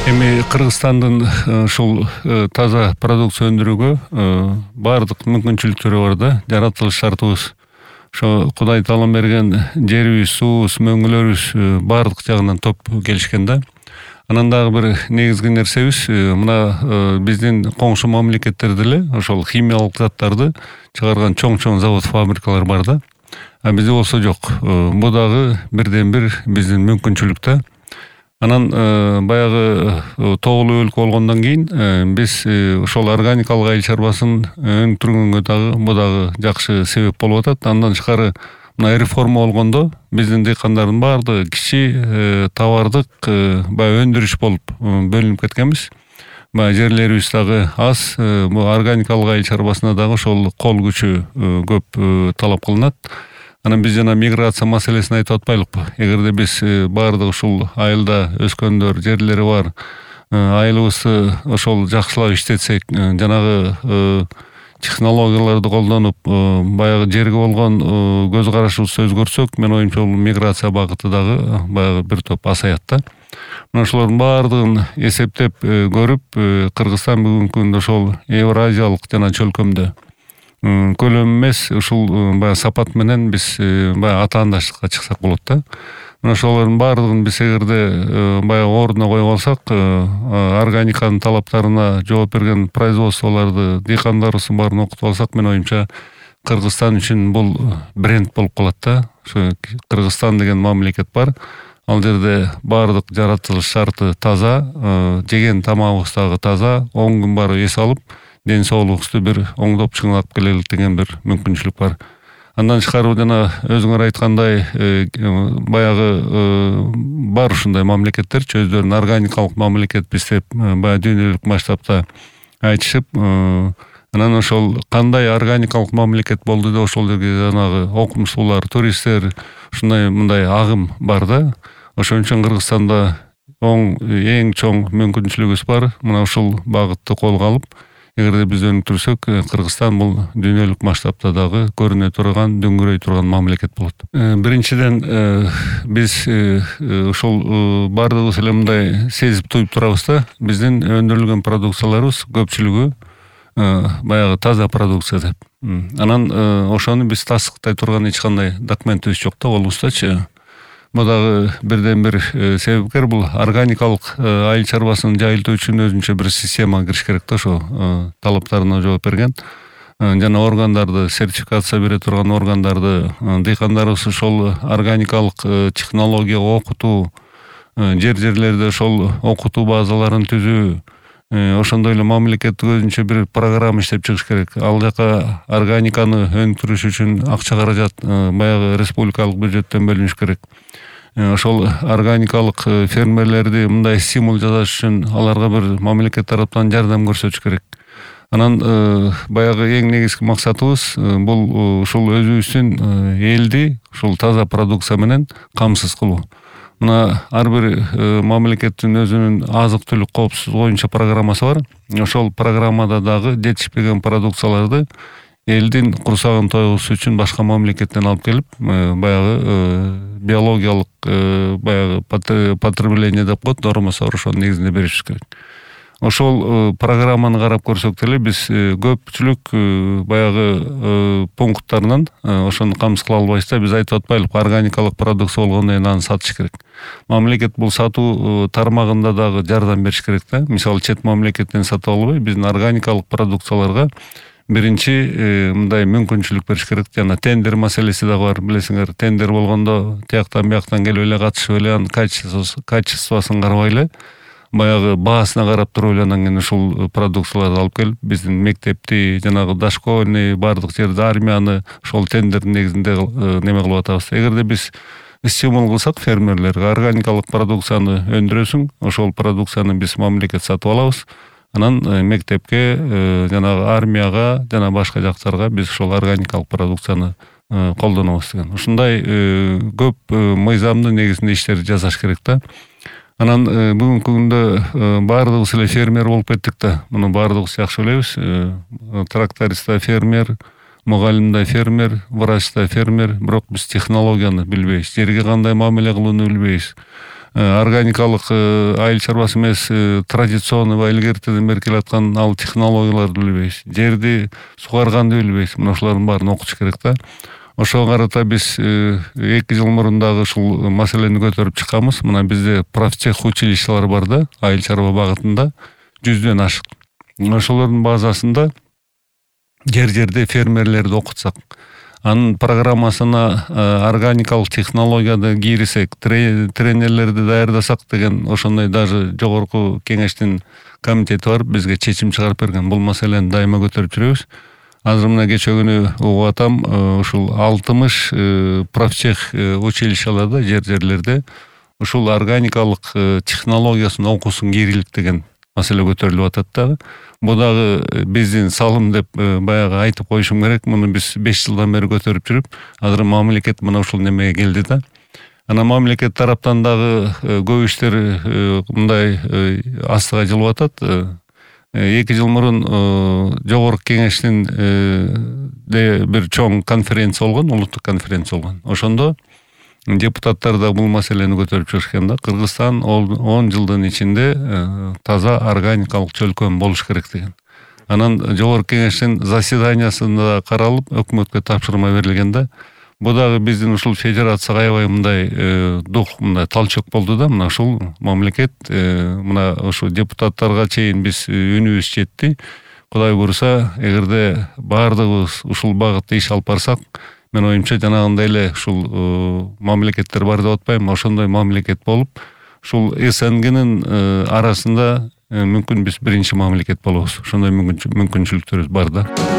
Эми Кыргызстандын ушул таза продукция өндүрүүгө баардык мүмкүнчүлүктөрү бар да. Жаратылыш шартыбыз ошо Кудай таалам берген жерибиз, суубуз, мөңгүлөрүбүз баардык жагынан топ келишкен да. Анан дагы бир негизги нерсебиз мына биздин коңшу мамлекеттерде эле ошол химиялык заттарды чыгарган чоң завод, фабрикалар бар да. А бизде болсо жок. Бу дагы бирден бир биздин мүмкүнчүлүк да. Анан баягы тоголуу өлкө болгондон кийин биз ошол органикалык айыл чарбасын өнүктүргөнгө бу дагы жакшы себеп болуп атат. Андан тышкары мына реформа болгондо биздин дыйкандардын баардыгы кичи товардык баягы өндүрүш болуп бөлүнүп кеткенбиз. Баягы жерлерибиз дагы аз, бу органикалык айыл чарбасына дагы ошол кол күчү көп талап кылынат. Анан биз жана миграция маселесин айтып атпайлыкпы? Эгерде биз баардык ушул айылда өскөндөр, жерлери бар айылыбызды ошол жакшылап иштетсек, жанагы технологияларды колдонуп, баягы жерге болгон көз карашыбызды өзгөртсөк, мен оюмча бул миграция багыты дагы баягы бир топ азаят да. Мына ошолордун баардыгын эсептеп көрүп, Кыргызстан бүгүнкү күндө ошол Евразиялык жана чөлкөмдө көлөм эмес, ушул баягы сапат менен биз баягы атаандаштыкка чыксак болот да. Мына ошолордун баардыгын биз эгерде баягы ордуна койуп алсак, органиканын талаптарына жооп берген производстволорду, дыйкандарыбыздын баарын окутуп алсак, мен оюмча Кыргызстан үчүн бул бренд болуп калат да. Ошо Кыргызстан деген мамлекет бар. Ал жерде баардык жаратылыш шарты таза, жеген тамагыбыз дагы таза, 10 күн барып эс алып, ден соолугубузду бир оңдоп чыңдап келелик деген бир мүмкүнчүлүк бар. Андан тышкары жана өзүңөр айткандай баягы бар ушундай мамлекеттер, өздөрүн органикалык мамлекетпиз деп баягы дүйнөлүк масштабта айтышып, анан ошол кандай органикалык мамлекет болду деп ошол жерге жанагы окумуштуулар, туристтер, ушундай мындай агым бар да. Ошон үчүн Кыргызстанда эң чоң мүмкүнчүлүгүбүз бар. Мына ушул багытты колго алып, эгерде биз өнүктүрсөк, Кыргызстан бул дүйнөлүк масштабта дагы көрүнө турган, дөңгөрөй турган мамлекет болот. Биринчиден биз ушул баардыгыбыз эле мындай сезип туюп турабыз да. Биздин өндүрүлгөн продукцияларыбыз көпчүлүгү баягы таза продукция деп. Анан ошону биз тастыктай турган эч кандай документибиз жок да колубуздачы. Бу дагы бирден бир себепкер, бул органикалык айыл чарбасын жайылтуу үчүн өзүнчө бир система кириш керек да, ошо талаптарына жооп берген. Жана органдарды, сертификация бере турган органдарды, дыйкандарыбыз ошол органикалык технологияга окутуу, жерлерде ошол окутуу базаларын түзүү, ошондой эле мамлекеттик өзүнчө бир программа иштеп чыгыш керек. Ал жака органиканы өнүктүрүш үчүн акча каражат баягы республикалык бюджеттен бөлүнүш керек. Ошол органикалык фермерлерди мындай стимул жасаш үчүн аларга бир мамлекет тараптан жардам көрсөтүш керек. Анан баягы эң негизги максатыбыз бул ушул өзүбүздүн элди ушул таза продукция менен камсыз кылуу. Мына ар бир мамлекеттин өзүнүн азык-түлүк коопсуздугу боюнча программасы бар. Ошол программада дагы жетишпеген продукцияларды элдин курсагын тойгузуш үчүн башка мамлекеттен алып келип, баягы биологиялык баягы потребление деп коет, нормасы бар, ошонун негизинде беришибиз керек. Ошол программаны карап көрсөк деле биз көпчүлүк баягы пункттарынан ошону камсыз кыла албайбыз да. Биз айтып атпайлыкпы, органикалык продукция болгондон кийин аны сатыш керек. Мамлекет бул сатуу тармагында дагы жардам бериш керек да. Мисалы, чет мамлекеттен сатып албай, биздин органикалык продукцияларга биринчи мындай мүмкүнчүлүк бериш керек. Жана тендер маселеси дагы бар, билесиңер. Тендер болгондо тияктан бияктан келип эле катышып эле анын качествосын карабай эле, баягы баасына карап туруп эле анан кийин ушул продукцияларды алып келип, биздин мектепти, жанагы дошкольный, баардык жерде армияны ошол тендердин негизинде неме кылып атабыз. Эгерде биз стимул кылсак фермерлерге, органикалык продукцияны өндүрөсүң, ошол продукцияны биз мамлекет сатып алабыз. Анан мектепке, жанагы армияга, жана башка жактарга биз ошол органикалык продукцияны колдонобуз деген. Ушундай көп мыйзамдын негизинде иштерди жасаш керек да. Анан бүгүнкү күндө баардыгыбыз эле фермер болуп кеттик да. Муну баардыгыбыз жакшы билебиз. Тракторист да фермер, мугалим да фермер, врач да фермер, бирок биз технологияны билбейбиз. Жерге кандай мамиле кылууну билбейбиз. органикалык айыл чарбасы эмес, традиционный илгертеден бери келаткан ал технологияларды билбейбиз, жерди сугарганды билбейбиз. Мына ошолордун баарын окутуш керек да. Ошого карата биз 2 жыл мурун дагы ушул маселени көтөрүп чыкканбыз. Мына бизде профтех училищелер бар да, айыл чарба багытында 100дөн ашык. Ошолордун базасында жерде фермерлерди окутсак, анын программасына органикалык технологияды кийрсек, тренерлерди даярдасак деген ошондой даже жогорку кеңештин комитети бар, бизге чечим чыгарып берген. Бул маселени дайыма көтөрүп жүрөбүз. Азыр мына кече күнү угуп атам, ушул 60 профтех училищелерде, жерлерде ушул органикалык технологиясын окуусун кийрилик деген маселе көтөрүлүп атат дагы. Бу дагы биздин салым деп баягы айтып коюшум керек. Муну биз 5 жылдан бери көтөрүп жүрүп, азыр мамлекет мына ушул немеге келди да. Анан мамлекет тараптан дагы көп иштер мындай астыга жылып атат. 2 жыл мурун жогорку кеңештин бир чоң конференция болгон, улуттук конференция болгон. Ошондо депутаттар да бул маселени көтөрүп жүрүшкөн да. Кыргызстан 10 жылдын ичинде таза органикалык чөлкөм болуш керек деген. Анан жогорку кеңештин заседаниясында каралып, өкмөткө тапшырма берилген да. Бу дагы биздин ушул федерацияга аябай мындай дух, мындай талчок болду да. Мына ушул мамлекет, мына ошо депутаттарга чейин биз үнүбүз жетти. Кудай буйруса, эгерде баардыгыбыз ушул багытта иш алып барсак, мен оюмча жанагындай эле ушул мамлекеттер бар деп атпайм, ошондой мамлекет болуп, ушул СНГнын арасында мүмкүн биз биринчи мамлекет болобуз. Ошондой мүмкүнчүлүктөрүбүз бар да.